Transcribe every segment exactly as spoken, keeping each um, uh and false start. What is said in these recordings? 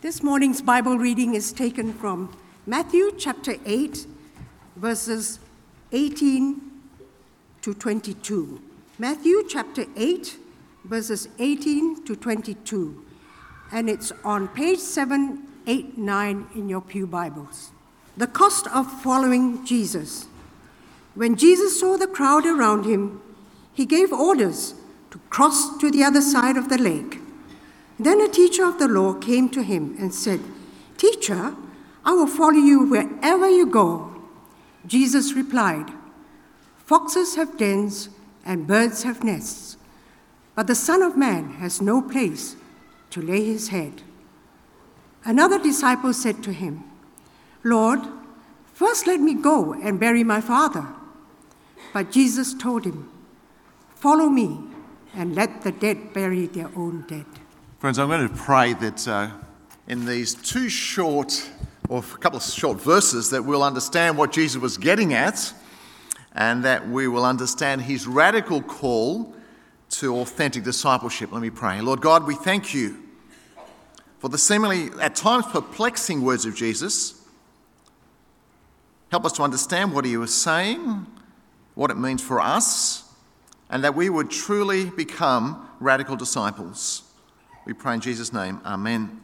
This morning's Bible reading is taken from Matthew chapter eight, verses eighteen to twenty-two. Matthew chapter eight, verses eighteen to twenty-two. And it's on page seven eighty-nine in your pew Bibles. The cost of following Jesus. When Jesus saw the crowd around him, he gave orders to cross to the other side of the lake. Then a teacher of the law came to him and said, "Teacher, I will follow you wherever you go." Jesus replied, "Foxes have dens and birds have nests, but the Son of Man has no place to lay his head." Another disciple said to him, "Lord, first let me go and bury my father." But Jesus told him, "Follow me and let the dead bury their own dead." Friends, I'm going to pray that uh, in these two short, or a couple of short verses, that we'll understand what Jesus was getting at, and that we will understand his radical call to authentic discipleship. Let me pray. Lord God, we thank you for the seemingly, at times, perplexing words of Jesus. Help us to understand what he was saying, what it means for us, and that we would truly become radical disciples. We pray in Jesus' name, amen.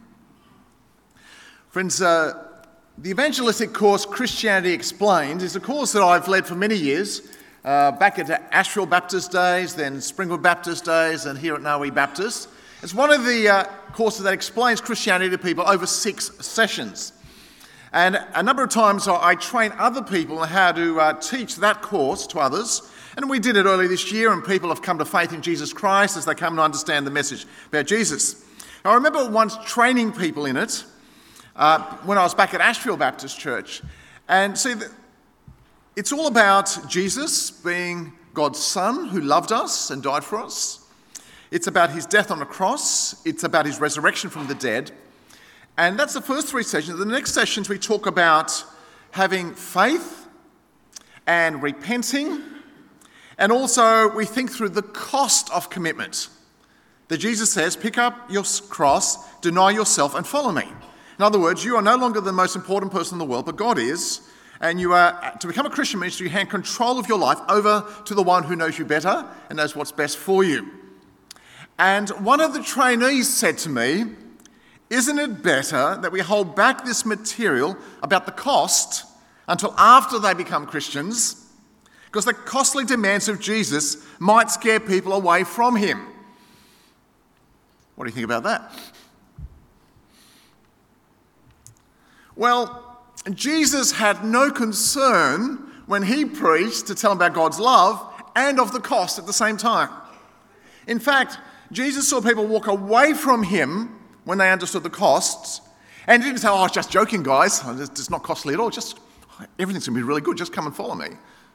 Friends, uh, the evangelistic course Christianity Explained is a course that I've led for many years, uh, back at Asheville Baptist days, then Springwood Baptist days, and here at Noe Baptist. It's one of the uh, courses that explains Christianity to people over six sessions. And a number of times I train other people on how to uh, teach that course to others. And we did it early this year, and people have come to faith in Jesus Christ as they come to understand the message about Jesus. I remember once training people in it uh, when I was back at Asheville Baptist Church. And see, it's all about Jesus being God's Son who loved us and died for us. It's about his death on the cross. It's about his resurrection from the dead. And that's the first three sessions. The next sessions we talk about having faith and repenting. And also, we think through the cost of commitment. That Jesus says, pick up your cross, deny yourself, and follow me. In other words, you are no longer the most important person in the world, but God is. And you are, to become a Christian means you hand control of your life over to the one who knows you better and knows what's best for you. And one of the trainees said to me, "Isn't it better that we hold back this material about the cost until after they become Christians? Because the costly demands of Jesus might scare people away from him." What do you think about that? Well, Jesus had no concern when he preached to tell them about God's love and of the cost at the same time. In fact, Jesus saw people walk away from him when they understood the costs, and he didn't say, "Oh, I was just joking, guys. It's not costly at all. Just everything's going to be really good. Just come and follow me."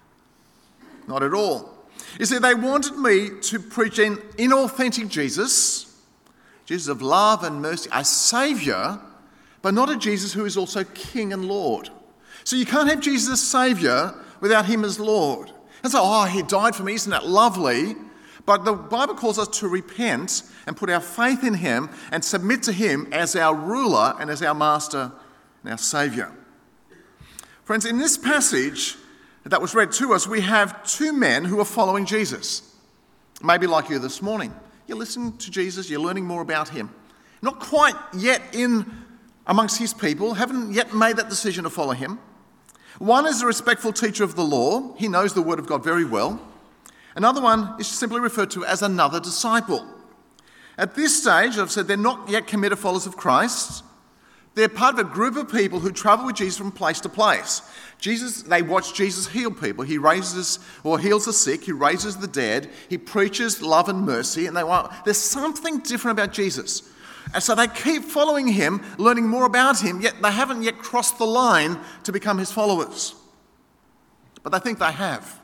Not at all. You see, they wanted me to preach an inauthentic Jesus, Jesus of love and mercy, a saviour, but not a Jesus who is also King and Lord. So you can't have Jesus as Saviour without him as Lord. And so, oh, he died for me, isn't that lovely? But the Bible calls us to repent and put our faith in him and submit to him as our ruler and as our master and our saviour. Friends, in this passage that was read to us, we have two men who are following Jesus. Maybe like you this morning. You're listening to Jesus, you're learning more about him. Not quite yet in amongst his people, haven't yet made that decision to follow him. One is a respectful teacher of the law. He knows the word of God very well. Another one is simply referred to as another disciple. At this stage, I've said they're not yet committed followers of Christ. They're part of a group of people who travel with Jesus from place to place. Jesus, they watch Jesus heal people. He raises or heals the sick. He raises the dead. He preaches love and mercy. And they want, there's something different about Jesus. And so they keep following him, learning more about him, yet they haven't yet crossed the line to become his followers. But they think they have.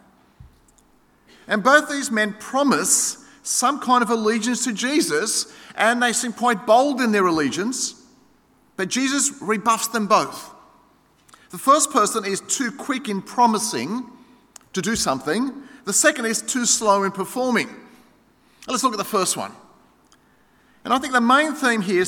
And both these men promise some kind of allegiance to Jesus, and they seem quite bold in their allegiance, but Jesus rebuffs them both. The first person is too quick in promising to do something. The second is too slow in performing. Let's look at the first one. And I think the main theme here is the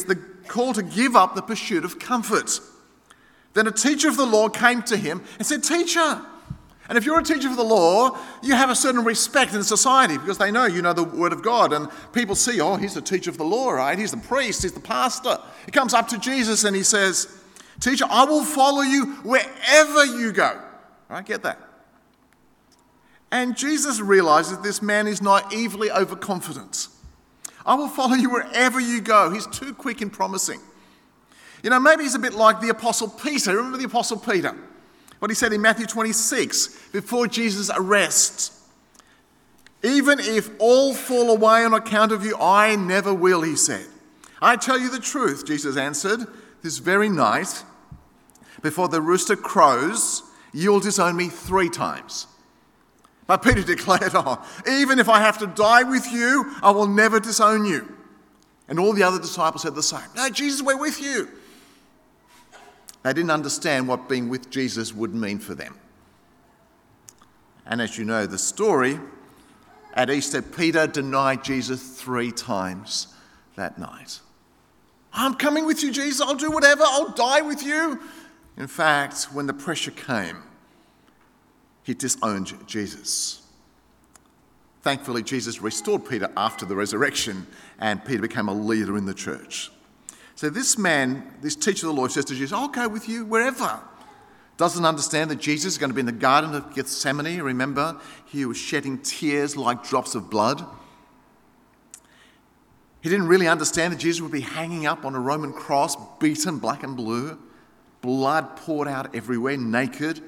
called to give up the pursuit of comfort. Then a teacher of the law came to him and said, "Teacher," and if you're a teacher of the law, you have a certain respect in society because they know you know the word of God, and people see, oh, he's the teacher of the law, right? He's the priest, he's the pastor. He comes up to Jesus and he says, "Teacher, I will follow you wherever you go." Right? Get that? And Jesus realizes this man is naively overconfident. "I will follow you wherever you go." He's too quick in promising. You know, maybe he's a bit like the Apostle Peter. Remember the Apostle Peter? What he said in Matthew twenty-six, before Jesus' arrest. "Even if all fall away on account of you, I never will," he said. "I tell you the truth," Jesus answered, "this very night, before the rooster crows, you'll disown me three times." But Peter declared, "Oh, even if I have to die with you, I will never disown you." And all the other disciples said the same. "No, Jesus, we're with you." They didn't understand what being with Jesus would mean for them. And as you know the story, at Easter, Peter denied Jesus three times that night. "I'm coming with you, Jesus. I'll do whatever. I'll die with you." In fact, when the pressure came, he disowned Jesus. Thankfully, Jesus restored Peter after the resurrection, and Peter became a leader in the church. So this man, this teacher of the law, says to Jesus, "I'll go with you wherever." Doesn't understand that Jesus is going to be in the Garden of Gethsemane. Remember, he was shedding tears like drops of blood. He didn't really understand that Jesus would be hanging up on a Roman cross, beaten black and blue, blood poured out everywhere, naked.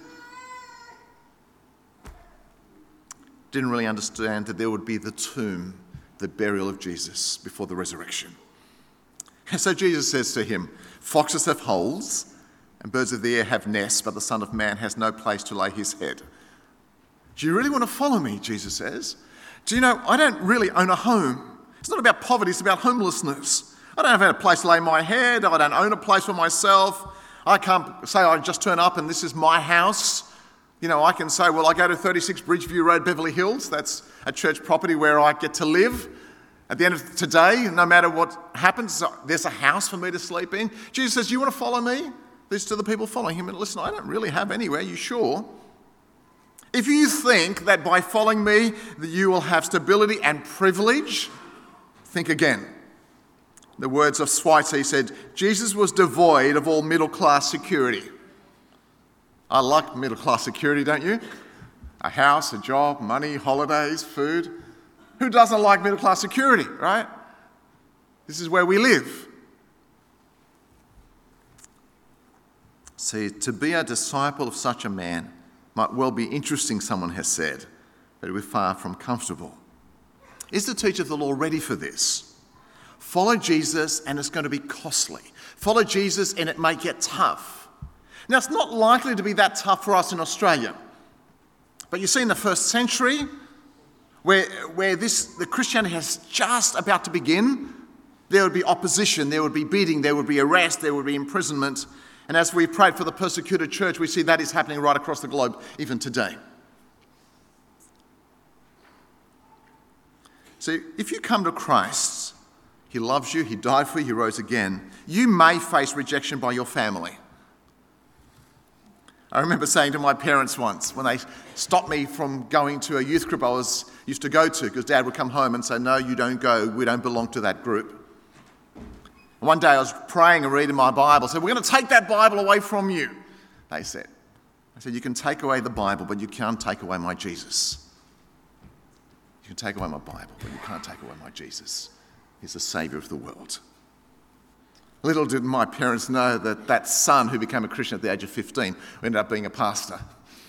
Didn't really understand that there would be the tomb, the burial of Jesus before the resurrection. And so Jesus says to him, "Foxes have holes and birds of the air have nests, but the Son of Man has no place to lay his head." "Do you really want to follow me?" Jesus says. "Do you know, I don't really own a home. It's not about poverty, it's about homelessness. I don't have a place to lay my head. I don't own a place for myself. I can't say I just turn up and this is my house. You know, I can say, well, I go to thirty-six Bridgeview Road, Beverly Hills. That's a church property where I get to live. At the end of today, no matter what happens, there's a house for me to sleep in." Jesus says, "You want to follow me?" These to the people following him. And listen, I don't really have anywhere. You sure? "If you think that by following me that you will have stability and privilege, think again." The words of Schweitzer said, Jesus was devoid of all middle-class security. I like middle-class security, don't you? A house, a job, money, holidays, food. Who doesn't like middle-class security, right? This is where we live. See, to be a disciple of such a man might well be interesting, someone has said, but we're far from comfortable. Is the teacher of the law ready for this? Follow Jesus and it's going to be costly. Follow Jesus and it may get tough. Now, it's not likely to be that tough for us in Australia. But you see, in the first century, where, where this the Christianity has just about to begin, there would be opposition, there would be beating, there would be arrest, there would be imprisonment. And as we prayed for the persecuted church, we see that is happening right across the globe, even today. So if you come to Christ, he loves you, he died for you, he rose again, you may face rejection by your family. I remember saying to my parents once, when they stopped me from going to a youth group I was used to go to, because Dad would come home and say, "No, you don't go, we don't belong to that group." And one day I was praying and reading my Bible, I said, "We're going to take that Bible away from you," they said. I said, "You can take away the Bible, but you can't take away my Jesus. You can take away my Bible, but you can't take away my Jesus. He's the Saviour of the world." Little did my parents know that that son who became a Christian at the age of fifteen ended up being a pastor.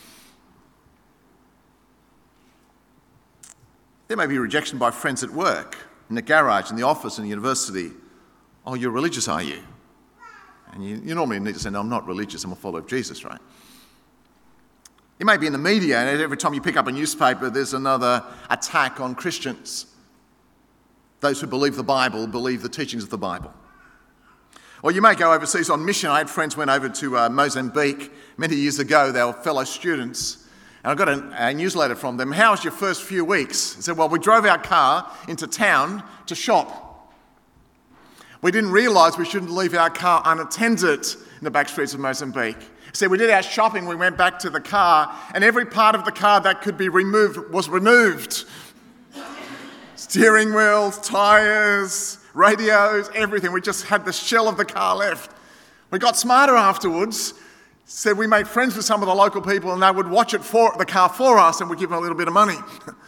There may be rejection by friends at work, in the garage, in the office, in the university. "Oh, you're religious, are you?" And you, you normally need to say, "No, I'm not religious, I'm a follower of Jesus," right? You may be in the media, and every time you pick up a newspaper, there's another attack on Christians. Those who believe the Bible believe the teachings of the Bible. Or you may go overseas on mission. I had friends who went over to uh, Mozambique many years ago. They were fellow students. And I got a, a newsletter from them. "How was your first few weeks?" I said, "Well, we drove our car into town to shop. We didn't realise we shouldn't leave our car unattended in the back streets of Mozambique. So we did our shopping, we went back to the car, and every part of the car that could be removed was removed. Steering wheels, tyres, radios, everything. We just had the shell of the car left. We got smarter afterwards. Said we made friends with some of the local people and they would watch it for the car for us and we'd give them a little bit of money.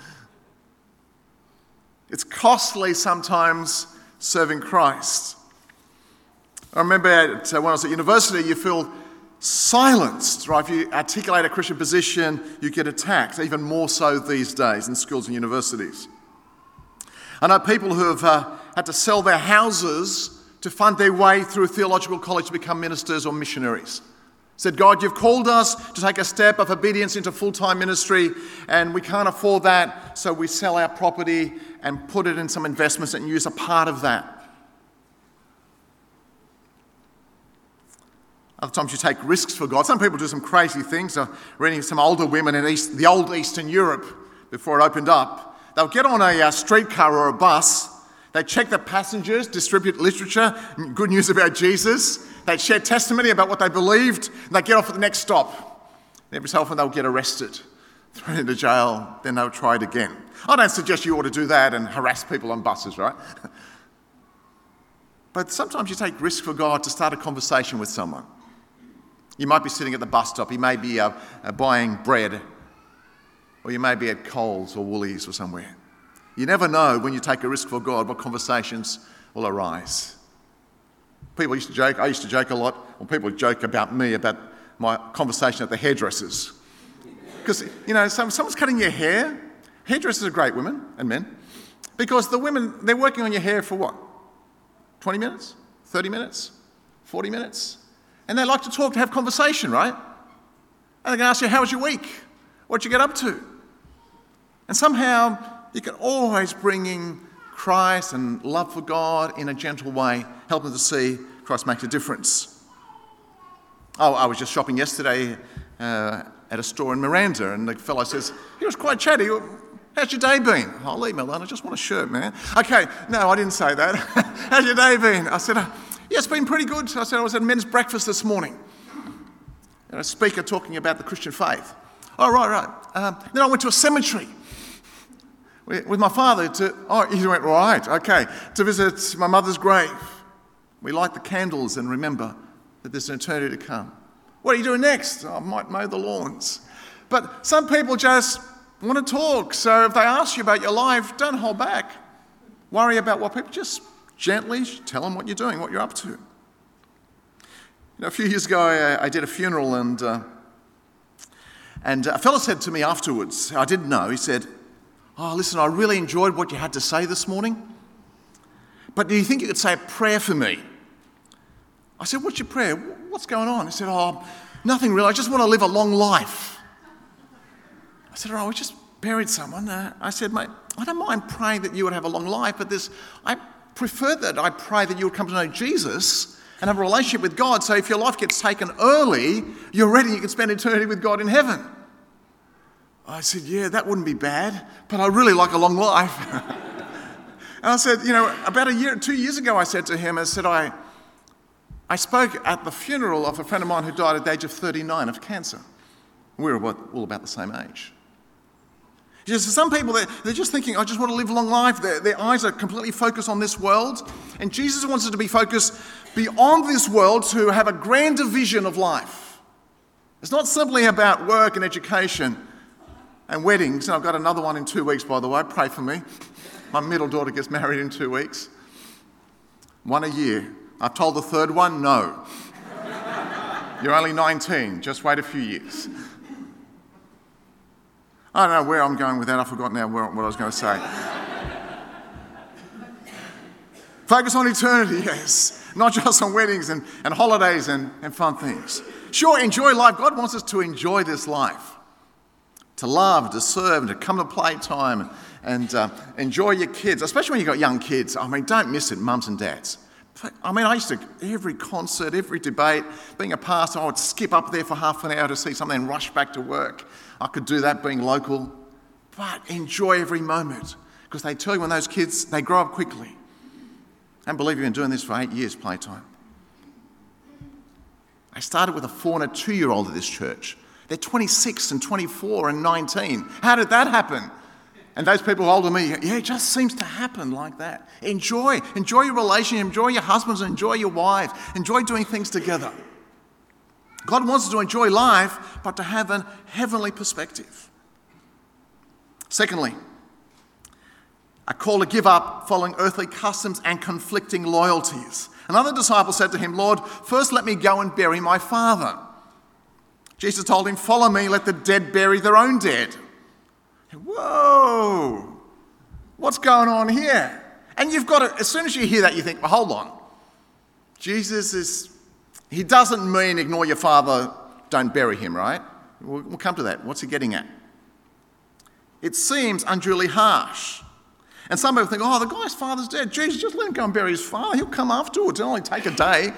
It's costly sometimes serving Christ. I remember at, uh, when I was at university, you feel silenced, right? If you articulate a Christian position, you get attacked, even more so these days in schools and universities. I know people who have uh, had to sell their houses to fund their way through a theological college to become ministers or missionaries. Said, God, you've called us to take a step of obedience into full-time ministry and we can't afford that, so we sell our property and put it in some investments and use a part of that. Other times you take risks for God. Some people do some crazy things. I'm reading some older women in East, the old Eastern Europe before it opened up. They'll get on a uh, streetcar or a bus. They check the passengers, distribute literature, good news about Jesus. They share testimony about what they believed, and they get off at the next stop. Every so often they'll get arrested, thrown into jail, then they'll try it again. I don't suggest you ought to do that and harass people on buses, right? But sometimes you take risks for God to start a conversation with someone. You might be sitting at the bus stop, you may be uh, uh, buying bread, or you may be at Coles or Woolies or somewhere. You never know when you take a risk for God what conversations will arise. People used to joke, I used to joke a lot, or people joke about me, about my conversation at the hairdressers. Because, you know, some, someone's cutting your hair. Hairdressers are great women and men. Because the women, they're working on your hair for what? twenty minutes? thirty minutes? forty minutes? And they like to talk, to have conversation, right? And they're going to ask you, how was your week? What'd you get up to? And somehow you can always bring in Christ and love for God in a gentle way, help them to see Christ makes a difference. Oh, I was just shopping yesterday uh, at a store in Miranda, and the fellow says, he was quite chatty. How's your day been? Oh, leave me alone, I just want a shirt, man. Okay, no, I didn't say that. How's your day been? I said, yeah, it's been pretty good. I said, I was at men's breakfast this morning. And a speaker talking about the Christian faith. Oh, right, right. Um, then I went to a cemetery with my father to, oh, he went, right, okay, to visit my mother's grave. We light the candles and remember that there's an eternity to come. What are you doing next? Oh, I might mow the lawns. But some people just want to talk, so if they ask you about your life, don't hold back. Worry about what people, just gently tell them what you're doing, what you're up to. You know, a few years ago, I, I did a funeral, and uh, and a fellow said to me afterwards, I didn't know, he said, oh, listen, I really enjoyed what you had to say this morning, but do you think you could say a prayer for me? I said, what's your prayer? What's going on? He said, oh, nothing really. I just want to live a long life. I said, oh, we just buried someone. Uh, I said, mate, I don't mind praying that you would have a long life, but this, I prefer that I pray that you would come to know Jesus and have a relationship with God, so if your life gets taken early, you're ready, you can spend eternity with God in heaven. I said, yeah, that wouldn't be bad, but I really like a long life. And I said, you know, about a year, two years ago, I said to him, I said, I, I spoke at the funeral of a friend of mine who died at the age of thirty-nine of cancer. We were all about the same age. He says, some people, they're, they're just thinking, I just want to live a long life. Their, their eyes are completely focused on this world. And Jesus wants us to be focused beyond this world, to have a grander vision of life. It's not simply about work and education and weddings. And I've got another one in two weeks, by the way. Pray for me. My middle daughter gets married in two weeks. One a year. I've told the third one, no. You're only nineteen. Just wait a few years. I don't know where I'm going with that. I've forgotten now what I was going to say. Focus on eternity, yes. Not just on weddings and, and holidays and, and fun things. Sure, enjoy life. God wants us to enjoy this life. To love, to serve, and to come to playtime and, and uh, enjoy your kids, especially when you've got young kids. I mean, don't miss it, mums and dads. I mean, I used to, every concert, every debate, being a pastor, I would skip up there for half an hour to see something and rush back to work. I could do that being local. But enjoy every moment, because they tell you when those kids, they grow up quickly. Can't believe you've been doing this for eight years, Playtime. I started with a four and a two-year-old at this church. They're twenty-six and twenty-four and nineteen. How did that happen? And those people older than me, yeah, it just seems to happen like that. Enjoy. Enjoy your relationship. Enjoy your husbands. Enjoy your wives. Enjoy doing things together. God wants us to enjoy life, but to have a heavenly perspective. Secondly, a call to give up following earthly customs and conflicting loyalties. Another disciple said to him, Lord, first let me go and bury my father. Jesus told him, follow me, let the dead bury their own dead. Whoa, what's going on here? And you've got to, as soon as you hear that, you think, well, hold on. Jesus is, he doesn't mean ignore your father, don't bury him, right? We'll, we'll come to that. What's he getting at? It seems unduly harsh. And some people think, oh, the guy's father's dead. Jesus, just let him go and bury his father. He'll come afterwards. It'll only take a day.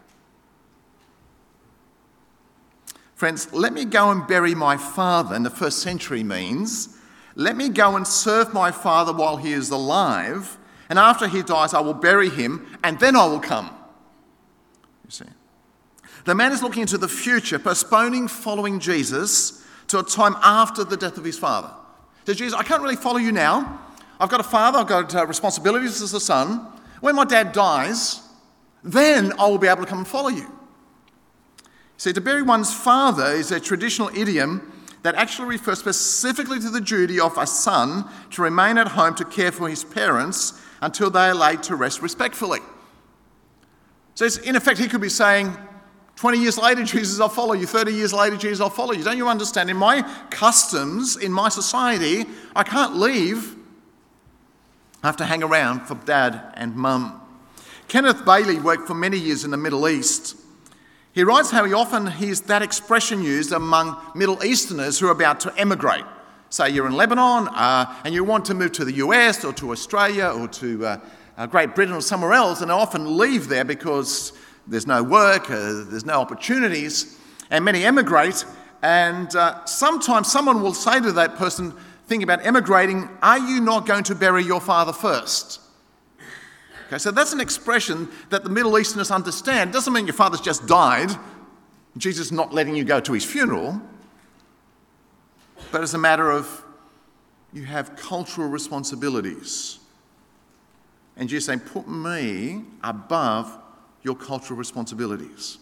Friends, let me go and bury my father in the first century means, let me go and serve my father while he is alive, and after he dies, I will bury him, and then I will come. You see. The man is looking into the future, postponing following Jesus to a time after the death of his father. So Jesus, I can't really follow you now. I've got a father, I've got uh, responsibilities as a son. When my dad dies, then I will be able to come and follow you. See, to bury one's father is a traditional idiom that actually refers specifically to the duty of a son to remain at home to care for his parents until they are laid to rest respectfully. So it's, in effect, he could be saying, twenty years later, Jesus, I'll follow you. thirty years later, Jesus, I'll follow you. Don't you understand? In my customs, in my society, I can't leave. I have to hang around for dad and mum. Kenneth Bailey worked for many years in the Middle East. He writes how he often hears that expression used among Middle Easterners who are about to emigrate. Say you're in Lebanon uh, and you want to move to the U S or to Australia or to uh, uh, Great Britain or somewhere else, and they often leave there because there's no work, uh, there's no opportunities, and many emigrate. And uh, sometimes someone will say to that person thinking about emigrating, are you not going to bury your father first? Okay, so that's an expression that the Middle Easterners understand. It doesn't mean your father's just died, Jesus not letting you go to his funeral, but it's a matter of you have cultural responsibilities. And Jesus saying, put me above your cultural responsibilities.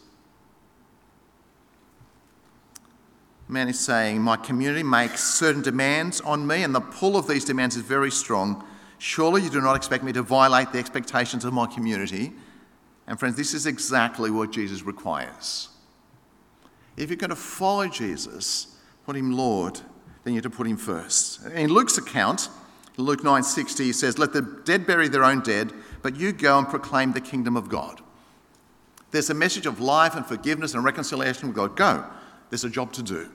Man is saying, my community makes certain demands on me, and the pull of these demands is very strong. Surely you do not expect me to violate the expectations of my community. And friends, this is exactly what Jesus requires. If you're going to follow Jesus, put him Lord, then you have to put him first. In Luke's account, Luke nine sixty, he says, let the dead bury their own dead, but you go and proclaim the kingdom of God. There's a message of life and forgiveness and reconciliation with God. Go. There's a job to do.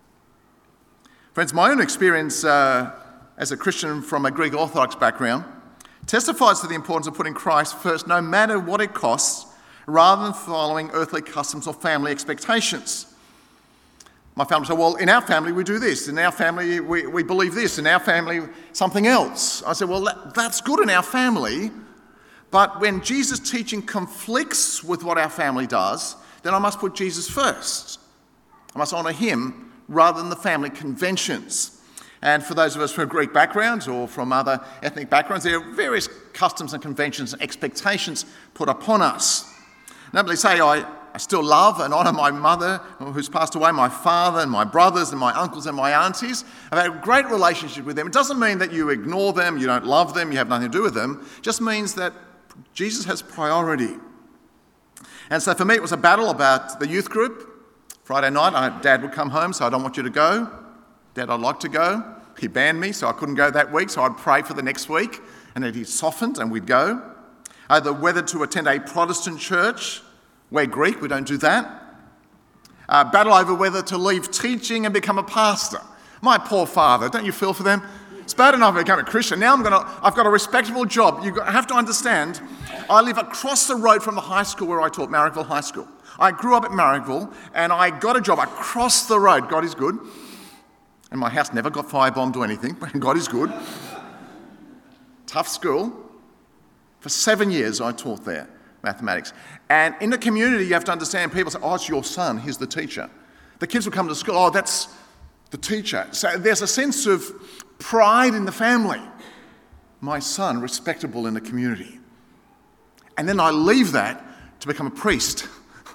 Friends, my own experience uh, as a Christian from a Greek Orthodox background testifies to the importance of putting Christ first no matter what it costs, rather than following earthly customs or family expectations. My family said, well, in our family we do this, in our family we, we believe this, in our family something else. I said, well, that, that's good in our family, but when Jesus' teaching conflicts with what our family does, then I must put Jesus first. I must honour him rather than the family conventions. And for those of us from Greek backgrounds or from other ethnic backgrounds, there are various customs and conventions and expectations put upon us. Namely, say I, I still love and honour my mother who's passed away, my father and my brothers and my uncles and my aunties. I've had a great relationship with them. It doesn't mean that you ignore them, you don't love them, you have nothing to do with them. It just means that Jesus has priority. And so for me, it was a battle about the youth group. Friday night, I, Dad would come home, so I don't want you to go. Dad, I'd like to go. He banned me, so I couldn't go that week, so I'd pray for the next week, and then he softened and we'd go. Either whether to attend a Protestant church, we're Greek, we don't do that. Uh, battle over whether to leave teaching and become a pastor. My poor father, don't you feel for them? It's bad enough I became a Christian. Now I'm gonna, I've got a respectable job. You have to understand, I live across the road from the high school where I taught, Marrickville High School. I grew up at Marrickville, and I got a job across the road. God is good. And my house never got firebombed or anything, but God is good. Tough school. For seven years I taught there, mathematics. And in the community you have to understand, people say, oh, it's your son, he's the teacher. The kids will come to school, oh, that's the teacher. So there's a sense of pride in the family. My son, respectable in the community. And then I leave that to become a priest.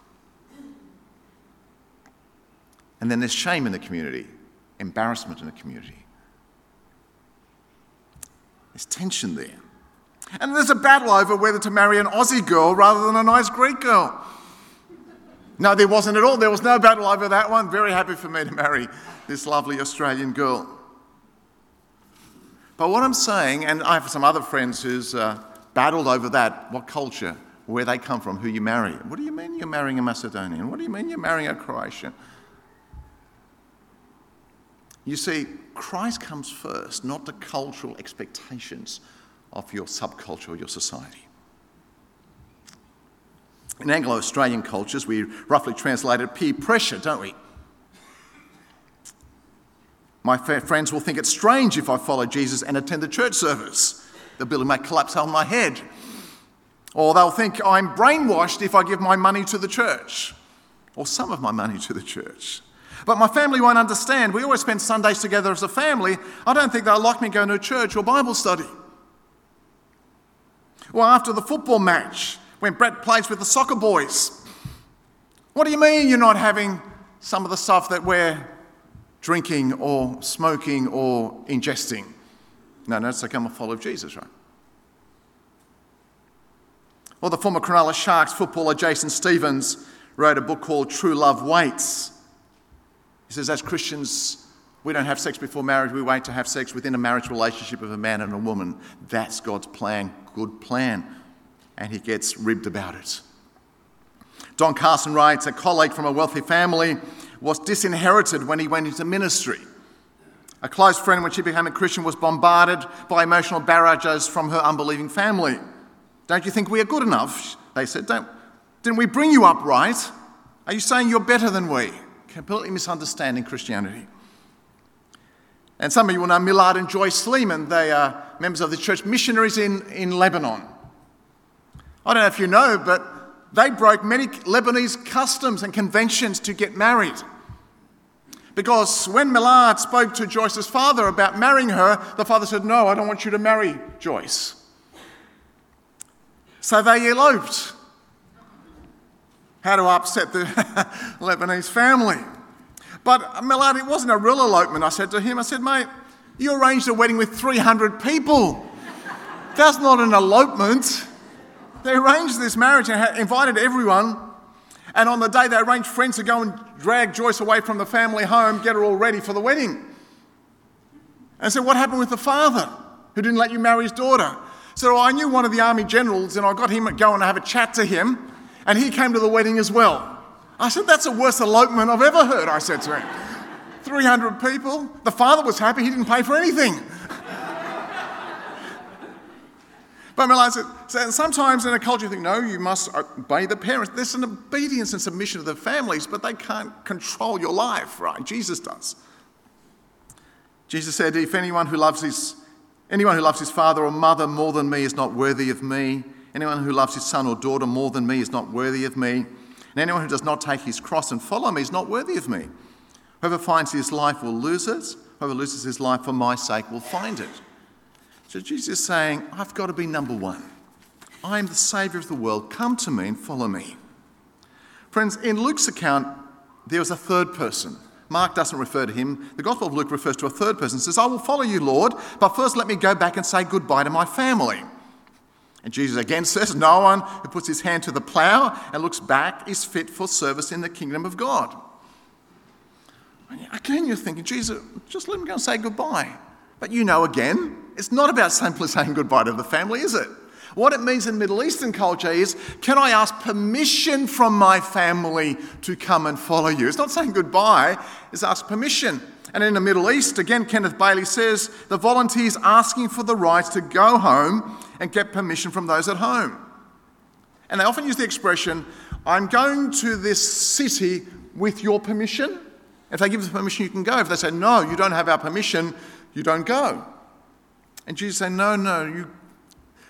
And then there's shame in the community, embarrassment in the community. There's tension there. And there's a battle over whether to marry an Aussie girl rather than a nice Greek girl. No, there wasn't at all. There was no battle over that one. Very happy for me to marry this lovely Australian girl. But what I'm saying, and I have some other friends who's uh, battled over that, what culture, where they come from, who you marry. What do you mean you're marrying a Macedonian? What do you mean you're marrying a Croatian? You see, Christ comes first, not the cultural expectations of your subculture or your society. In Anglo-Australian cultures, we roughly translate it peer pressure, don't we? My friends will think it's strange if I follow Jesus and attend the church service. The building may collapse on my head. Or they'll think I'm brainwashed if I give my money to the church, or some of my money to the church. But my family won't understand. We always spend Sundays together as a family. I don't think they'll like me going to a church or Bible study. Or after the football match, when Brett plays with the soccer boys. What do you mean you're not having some of the stuff that we're drinking or smoking or ingesting? No, no, it's like I'm a follower of Jesus, right? Or the former Cronulla Sharks footballer Jason Stevens wrote a book called True Love Waits. He says, as Christians, we don't have sex before marriage, we wait to have sex within a marriage relationship of a man and a woman. That's God's plan, good plan. And he gets ribbed about it. Don Carson writes, a colleague from a wealthy family was disinherited when he went into ministry. A close friend, when she became a Christian, was bombarded by emotional barrages from her unbelieving family. Don't you think we are good enough? They said, Don't, didn't we bring you up right? Are you saying you're better than we? Completely misunderstanding Christianity. And some of you will know Millard and Joyce Sleeman. They are members of the church missionaries in, in Lebanon. I don't know if you know, but they broke many Lebanese customs and conventions to get married. Because when Millard spoke to Joyce's father about marrying her, the father said, no, I don't want you to marry Joyce. So they eloped. How to upset the Lebanese family. But Millard, it wasn't a real elopement, I said to him. I said, mate, you arranged a wedding with three hundred people. That's not an elopement. They arranged this marriage and had invited everyone. And on the day, they arranged friends to go and drag Joyce away from the family home, get her all ready for the wedding. And so what happened with the father who didn't let you marry his daughter? So I knew one of the army generals and I got him to go and have a chat to him. And he came to the wedding as well. I said, that's the worst elopement I've ever heard, I said to him. three hundred people. The father was happy, he didn't pay for anything. But I said, so sometimes in a culture you think, no, you must obey the parents. There's an obedience and submission to the families, but they can't control your life, right? Jesus does. Jesus said, if anyone who loves his, anyone who loves his father or mother more than me is not worthy of me. Anyone who loves his son or daughter more than me is not worthy of me. And anyone who does not take his cross and follow me is not worthy of me. Whoever finds his life will lose it. Whoever loses his life for my sake will find it. So Jesus is saying, I've got to be number one. I am the Saviour of the world. Come to me and follow me. Friends, in Luke's account, there was a third person. Mark doesn't refer to him. The Gospel of Luke refers to a third person. It says, I will follow you, Lord, but first let me go back and say goodbye to my family. And Jesus again says, no one who puts his hand to the plough and looks back is fit for service in the kingdom of God. Again, you're thinking, Jesus, just let me go and say goodbye. But you know, again, it's not about simply saying goodbye to the family, is it? What it means in Middle Eastern culture is, can I ask permission from my family to come and follow you? It's not saying goodbye, it's ask permission. And in the Middle East, again, Kenneth Bailey says, the volunteers asking for the right to go home and get permission from those at home. And they often use the expression, I'm going to this city with your permission. If they give us permission, you can go. If they say, no, you don't have our permission, you don't go. And Jesus said, no, no, you,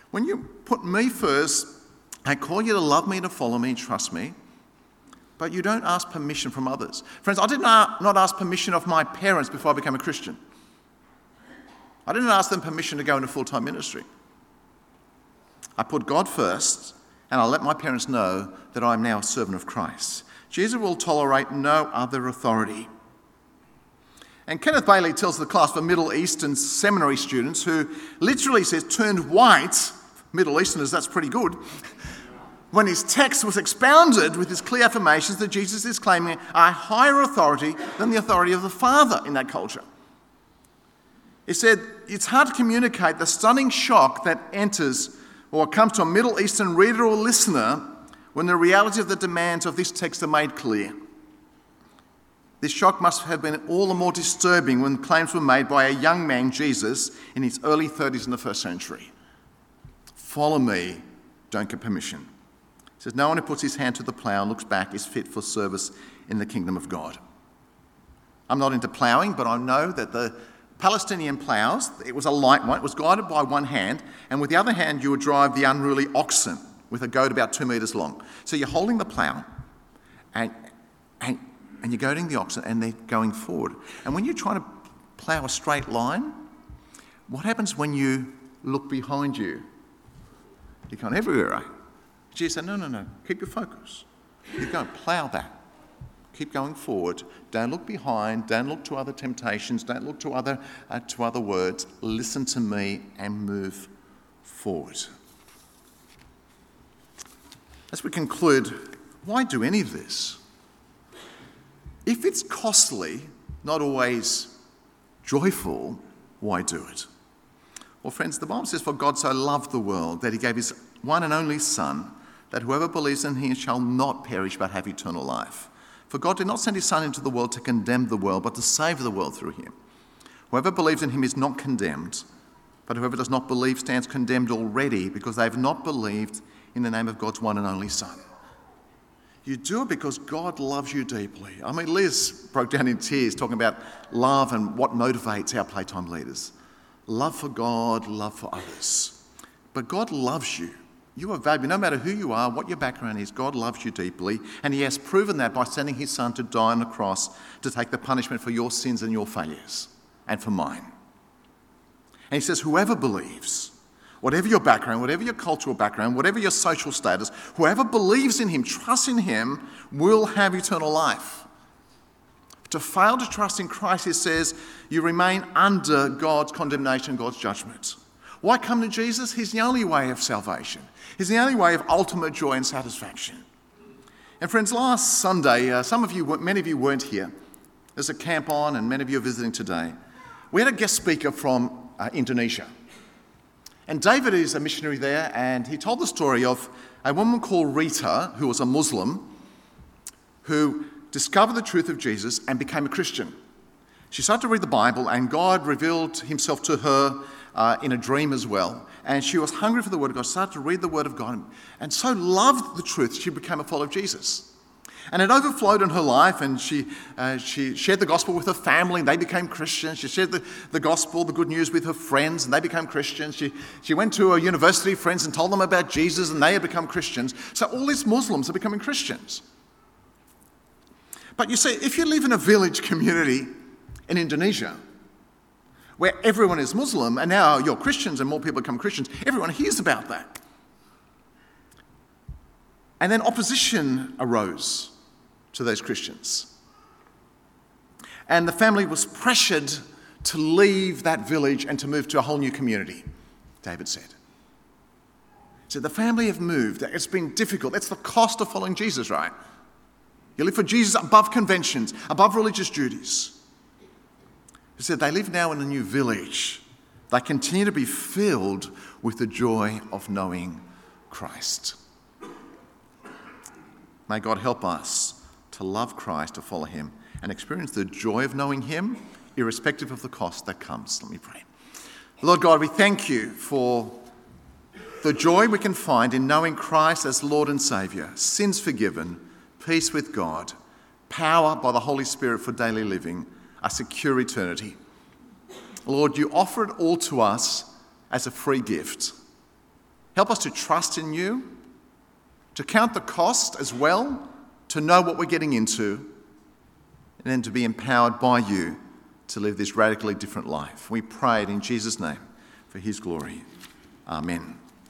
When you put me first, I call you to love me, to follow me, and trust me, but you don't ask permission from others. Friends, I did not, not ask permission of my parents before I became a Christian. I didn't ask them permission to go into full-time ministry. I put God first, and I let my parents know that I am now a servant of Christ. Jesus will tolerate no other authority. And Kenneth Bailey tells the class for Middle Eastern seminary students, who literally says turned white, Middle Easterners, that's pretty good, when his text was expounded with his clear affirmations that Jesus is claiming a higher authority than the authority of the Father in that culture. He said, it's hard to communicate the stunning shock that enters or comes to a Middle Eastern reader or listener when the reality of the demands of this text are made clear. This shock must have been all the more disturbing when claims were made by a young man, Jesus, in his early thirties in the first century. Follow me, don't get permission. He says, no one who puts his hand to the plough and looks back is fit for service in the kingdom of God. I'm not into ploughing, but I know that the Palestinian ploughs, it was a light one, it was guided by one hand, and with the other hand you would drive the unruly oxen with a goat about two metres long. So you're holding the plough and, and, and you're goading the oxen and they're going forward. And when you're trying to plough a straight line, what happens when you look behind you? You're going everywhere, eh? Jesus said, no, no, no, keep your focus. Keep going, plough that. Keep going forward. Don't look behind. Don't look to other temptations. Don't look to other, uh, to other words. Listen to me and move forward. As we conclude, why do any of this? If it's costly, not always joyful, why do it? Well, friends, the Bible says, for God so loved the world that he gave his one and only Son, that whoever believes in him shall not perish but have eternal life. For God did not send his Son into the world to condemn the world, but to save the world through him. Whoever believes in him is not condemned, but whoever does not believe stands condemned already, because they have not believed in the name of God's one and only Son. You do it because God loves you deeply. I mean, Liz broke down in tears talking about love and what motivates our playtime leaders. Love for God, love for others. But God loves you. You are valuable. No matter who you are, what your background is, God loves you deeply. And he has proven that by sending his Son to die on the cross to take the punishment for your sins and your failures and for mine. And he says, whoever believes, whatever your background, whatever your cultural background, whatever your social status, whoever believes in him, trusts in him, will have eternal life. To fail to trust in Christ, it says, you remain under God's condemnation, God's judgment. Why come to Jesus? He's the only way of salvation. He's the only way of ultimate joy and satisfaction. And friends, last Sunday, uh, some of you, many of you weren't here. There's a camp on, and many of you are visiting today. We had a guest speaker from uh, Indonesia. And David is a missionary there, and he told the story of a woman called Rita, who was a Muslim, who discovered the truth of Jesus and became a Christian. She started to read the Bible, and God revealed himself to her uh, in a dream as well. And she was hungry for the Word of God, started to read the Word of God, and so loved the truth, she became a follower of Jesus. And it overflowed in her life, and she uh, she shared the gospel with her family, and they became Christians. She shared the, the gospel, the good news with her friends, and they became Christians. She, she went to her university friends and told them about Jesus, and they had become Christians. So all these Muslims are becoming Christians. But you see, if you live in a village community in Indonesia, where everyone is Muslim, and now you're Christians and more people become Christians, everyone hears about that. And then opposition arose to those Christians. And the family was pressured to leave that village and to move to a whole new community, David said. So the family have moved. It's been difficult. That's the cost of following Jesus, right? You live for Jesus above conventions, above religious duties. He said they live now in a new village. They continue to be filled with the joy of knowing Christ. May God help us to love Christ, to follow him, and experience the joy of knowing him, irrespective of the cost that comes. Let me pray. Lord God, we thank you for the joy we can find in knowing Christ as Lord and Saviour, sins forgiven, peace with God, power by the Holy Spirit for daily living, a secure eternity. Lord, you offer it all to us as a free gift. Help us to trust in you, to count the cost as well, to know what we're getting into, and then to be empowered by you to live this radically different life. We pray it in Jesus' name for his glory. Amen.